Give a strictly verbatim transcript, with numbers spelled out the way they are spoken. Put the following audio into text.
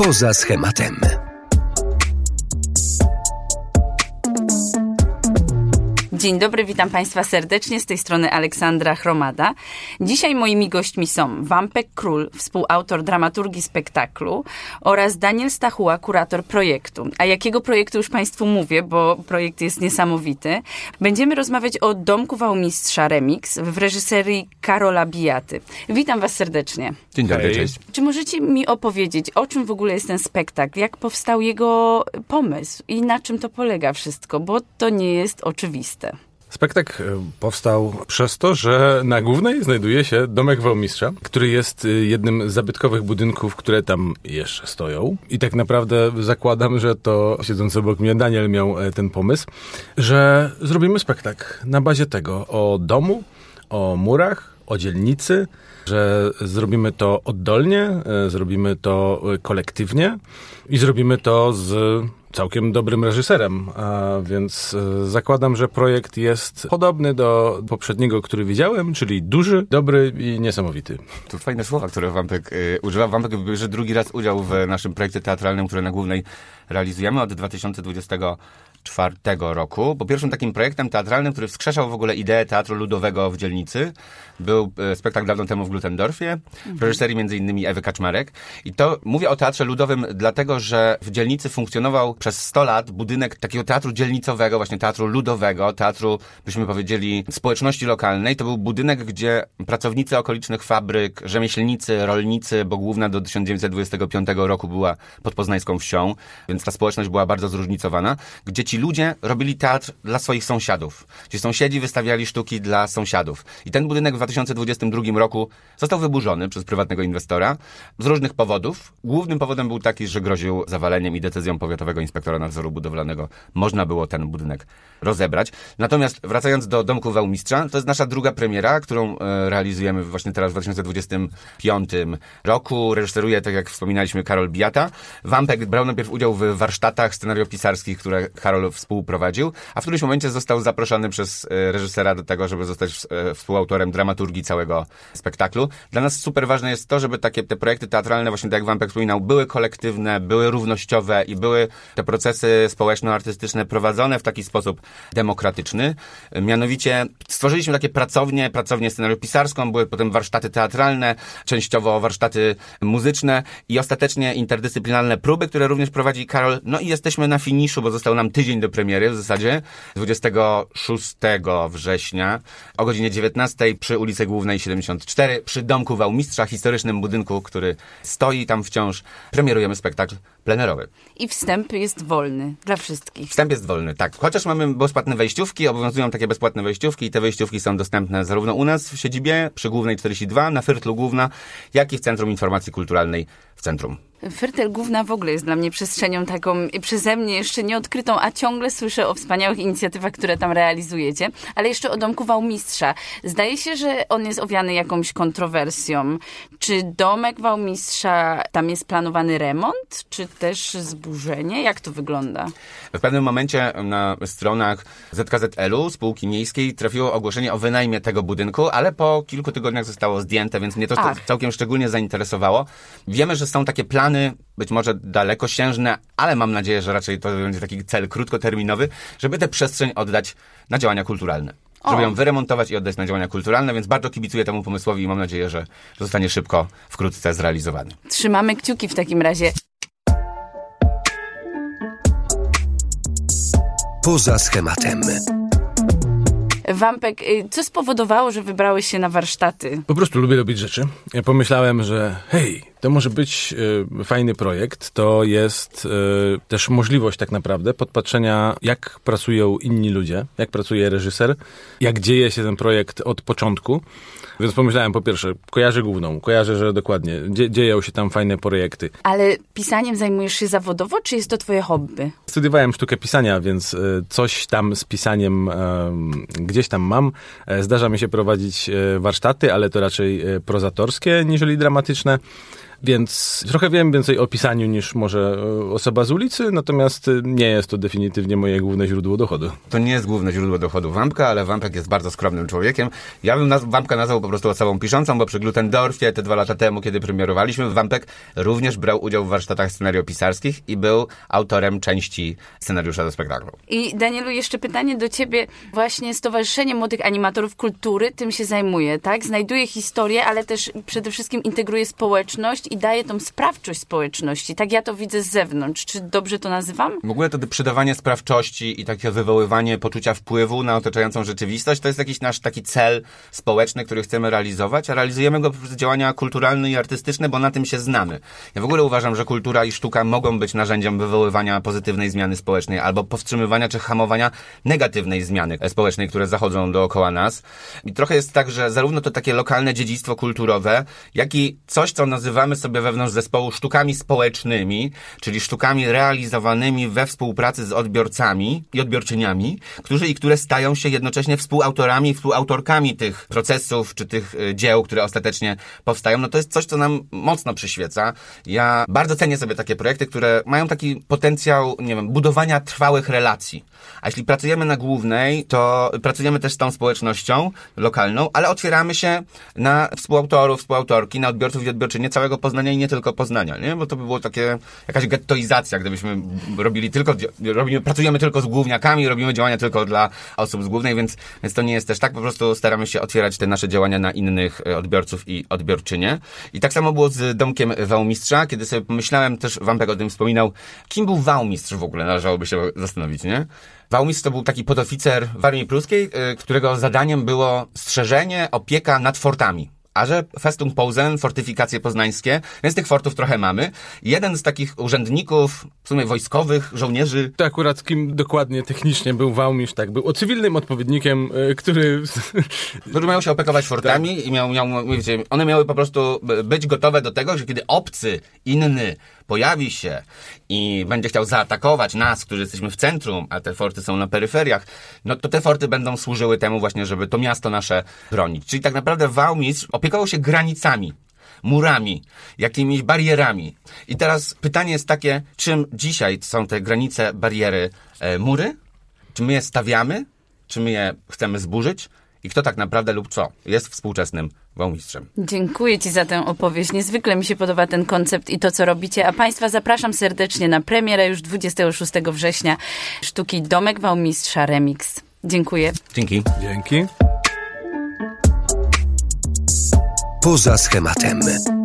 Poza schematem. Dzień dobry, witam Państwa serdecznie, z tej strony Aleksandra Chromada. Dzisiaj moimi gośćmi są Wampek Król, współautor dramaturgii spektaklu, oraz Daniel Stachuła, kurator projektu. A jakiego projektu już Państwu mówię, bo projekt jest niesamowity. Będziemy rozmawiać o Domku Wałmistrza Remix w reżyserii Karola Bijaty. Witam Was serdecznie. Dzień dobry, cześć. Czy możecie mi opowiedzieć, o czym w ogóle jest ten spektakl? Jak powstał jego pomysł i na czym to polega wszystko? Bo to nie jest oczywiste. Spektakl powstał przez to, że na Głównej znajduje się Domek Wałmistrza, który jest jednym z zabytkowych budynków, które tam jeszcze stoją. I tak naprawdę zakładam, że to siedzący obok mnie Daniel miał ten pomysł, że zrobimy spektakl na bazie tego o domu, o murach, o dzielnicy, że zrobimy to oddolnie, zrobimy to kolektywnie i zrobimy to z całkiem dobrym reżyserem, a więc zakładam, że projekt jest podobny do poprzedniego, który widziałem, czyli duży, dobry i niesamowity. To fajne słowa, które Wampek y, używa. Wampek bierze drugi raz udział w naszym projekcie teatralnym, który na Głównej realizujemy od dwa tysiące dwudziestego czwartego roku. Bo pierwszym takim projektem teatralnym, który wskrzeszał w ogóle ideę teatru ludowego w dzielnicy, był spektakl dawno temu w Glutendorfie, w reżyserii między innymi Ewy Kaczmarek. I to mówię o teatrze ludowym dlatego, że w dzielnicy funkcjonował przez sto lat budynek takiego teatru dzielnicowego, właśnie teatru ludowego, teatru, byśmy powiedzieli, społeczności lokalnej. To był budynek, gdzie pracownicy okolicznych fabryk, rzemieślnicy, rolnicy, bo Główna do tysiąc dziewięćset dwudziestego piątego roku była podpoznańską wsią, więc ta społeczność była bardzo zróżnicowana, gdzie ci ludzie robili teatr dla swoich sąsiadów. Ci sąsiedzi wystawiali sztuki dla sąsiadów. I ten budynek w dwa tysiące dwudziestym drugim roku został wyburzony przez prywatnego inwestora z różnych powodów. Głównym powodem był taki, że groził zawaleniem i decyzją powiatowego inspektora nadzoru budowlanego można było ten budynek rozebrać. Natomiast wracając do Domku Wałmistrza, to jest nasza druga premiera, którą e, realizujemy właśnie teraz w dwa tysiące dwudziestym piątym roku. Reżyseruje, tak jak wspominaliśmy, Karol Bijata. Wampek brał najpierw udział w warsztatach scenariopisarskich, które Karol współprowadził, a w którymś momencie został zaproszony przez e, reżysera do tego, żeby zostać e, współautorem dramaturgii całego spektaklu. Dla nas super ważne jest to, żeby takie te projekty teatralne, właśnie tak jak Wampek wspominał, były kolektywne, były równościowe i były te procesy społeczno-artystyczne prowadzone w taki sposób demokratyczny. Mianowicie stworzyliśmy takie pracownie, pracownię scenariopisarską, były potem warsztaty teatralne, częściowo warsztaty muzyczne i ostatecznie interdyscyplinarne próby, które również prowadzi Karol. No i jesteśmy na finiszu, bo został nam tydzień do premiery w zasadzie, dwudziestego szóstego września o godzinie dziewiętnastej przy ulicy Głównej siedemdziesiąt cztery, przy Domku Wałmistrza, historycznym budynku, który stoi tam wciąż. Premierujemy spektakl plenerowy. I wstęp jest wolny dla wszystkich. Wstęp jest wolny, tak. Chociaż mamy bezpłatne wejściówki, obowiązują takie bezpłatne wejściówki i te wejściówki są dostępne zarówno u nas w siedzibie przy Głównej czterdzieści dwa, na Fyrtlu Główna, jak i w Centrum Informacji Kulturalnej w centrum. Fyrtel Główna w ogóle jest dla mnie przestrzenią taką przeze mnie jeszcze nieodkrytą, a ciągle słyszę o wspaniałych inicjatywach, które tam realizujecie. Ale jeszcze o Domku Wałmistrza. Zdaje się, że on jest owiany jakąś kontrowersją. Czy Domek Wałmistrza, tam jest planowany remont, czy też zburzenie? Jak to wygląda? W pewnym momencie na stronach Z K Z L-u, spółki miejskiej, trafiło ogłoszenie o wynajmie tego budynku, ale po kilku tygodniach zostało zdjęte, więc mnie to Ach. całkiem szczególnie zainteresowało. Wiemy, że są takie plany, być może dalekosiężne, ale mam nadzieję, że raczej to będzie taki cel krótkoterminowy, żeby tę przestrzeń oddać na działania kulturalne. O. Żeby ją wyremontować i oddać na działania kulturalne, więc bardzo kibicuję temu pomysłowi i mam nadzieję, że zostanie szybko, wkrótce zrealizowany. Trzymamy kciuki w takim razie. Poza schematem. Wampek, co spowodowało, że wybrałeś się na warsztaty? Po prostu lubię robić rzeczy. Ja pomyślałem, że hej, to może być y, fajny projekt. To jest y, też możliwość tak naprawdę podpatrzenia, jak pracują inni ludzie, jak pracuje reżyser, jak dzieje się ten projekt od początku. Więc pomyślałem, po pierwsze, kojarzę Główną, kojarzę, że dokładnie dzie- dzieją się tam fajne projekty. Ale pisaniem zajmujesz się zawodowo, czy jest to twoje hobby? Studiowałem sztukę pisania, więc y, coś tam z pisaniem y, gdzieś tam mam. Zdarza mi się prowadzić y, warsztaty, ale to raczej y, prozatorskie, niżeli dramatyczne. Więc trochę wiem więcej o pisaniu niż może osoba z ulicy, natomiast nie jest to definitywnie moje główne źródło dochodu. To nie jest główne źródło dochodu Wampka, ale Wampek jest bardzo skromnym człowiekiem. Ja bym naz- Wampka nazwał po prostu osobą piszącą, bo przy Glutendorfie te dwa lata temu, kiedy premierowaliśmy, Wampek również brał udział w warsztatach scenariopisarskich i był autorem części scenariusza do spektaklu. I Danielu, jeszcze pytanie do ciebie. Właśnie Stowarzyszenie Młodych Animatorów Kultury tym się zajmuje, tak? Znajduje historię, ale też przede wszystkim integruje społeczność i daje tą sprawczość społeczności. Tak ja to widzę z zewnątrz. Czy dobrze to nazywam? W ogóle to przydawanie sprawczości i takie wywoływanie poczucia wpływu na otaczającą rzeczywistość to jest jakiś nasz taki cel społeczny, który chcemy realizować, a realizujemy go poprzez działania kulturalne i artystyczne, bo na tym się znamy. Ja w ogóle uważam, że kultura i sztuka mogą być narzędziem wywoływania pozytywnej zmiany społecznej albo powstrzymywania czy hamowania negatywnej zmiany społecznej, które zachodzą dookoła nas. I trochę jest tak, że zarówno to takie lokalne dziedzictwo kulturowe, jak i coś, co nazywamy sobie wewnątrz zespołu sztukami społecznymi, czyli sztukami realizowanymi we współpracy z odbiorcami i odbiorczyniami, którzy i które stają się jednocześnie współautorami i współautorkami tych procesów czy tych y, dzieł, które ostatecznie powstają. No to jest coś, co nam mocno przyświeca. Ja bardzo cenię sobie takie projekty, które mają taki potencjał, nie wiem, budowania trwałych relacji. A jeśli pracujemy na głównej, to pracujemy też z tą społecznością lokalną, ale otwieramy się na współautorów, współautorki, na odbiorców i odbiorczynie całego Poznania i nie tylko Poznania, nie? Bo to by było takie, jakaś gettoizacja, gdybyśmy robili tylko, robimy, pracujemy tylko z główniakami, robimy działania tylko dla osób z głównej, więc, więc to nie jest też tak, po prostu staramy się otwierać te nasze działania na innych odbiorców i odbiorczynie. I tak samo było z Domkiem Wałmistrza, kiedy sobie pomyślałem, też Wampek o tym wspominał, kim był Wałmistrz w ogóle, należałoby się zastanowić, nie? Wałmistrz to był taki podoficer w armii pruskiej, którego zadaniem było strzeżenie, opieka nad fortami. A że Festung Posen, fortyfikacje poznańskie, więc tych fortów trochę mamy. Jeden z takich urzędników, w sumie wojskowych, żołnierzy... To akurat kim dokładnie technicznie był Wałmistrz, tak, był cywilnym odpowiednikiem, y, który... Który miał się opiekować fortami tak. i miał, miał, wiecie, one miały po prostu być gotowe do tego, że kiedy obcy, inny pojawi się i będzie chciał zaatakować nas, którzy jesteśmy w centrum, a te forty są na peryferiach, no to te forty będą służyły temu właśnie, żeby to miasto nasze bronić. Czyli tak naprawdę Wałmistrz opiekował się granicami, murami, jakimiś barierami. I teraz pytanie jest takie, czym dzisiaj są te granice, bariery, e, mury? Czy my je stawiamy? Czy my je chcemy zburzyć? I kto tak naprawdę lub co jest współczesnym Wałmistrzem? Dziękuję Ci za tę opowieść. Niezwykle mi się podoba ten koncept i to, co robicie. A Państwa zapraszam serdecznie na premierę już dwudziestego szóstego września sztuki Domek Wałmistrza Remix. Dziękuję. Dzięki. Dzięki. Poza schematem.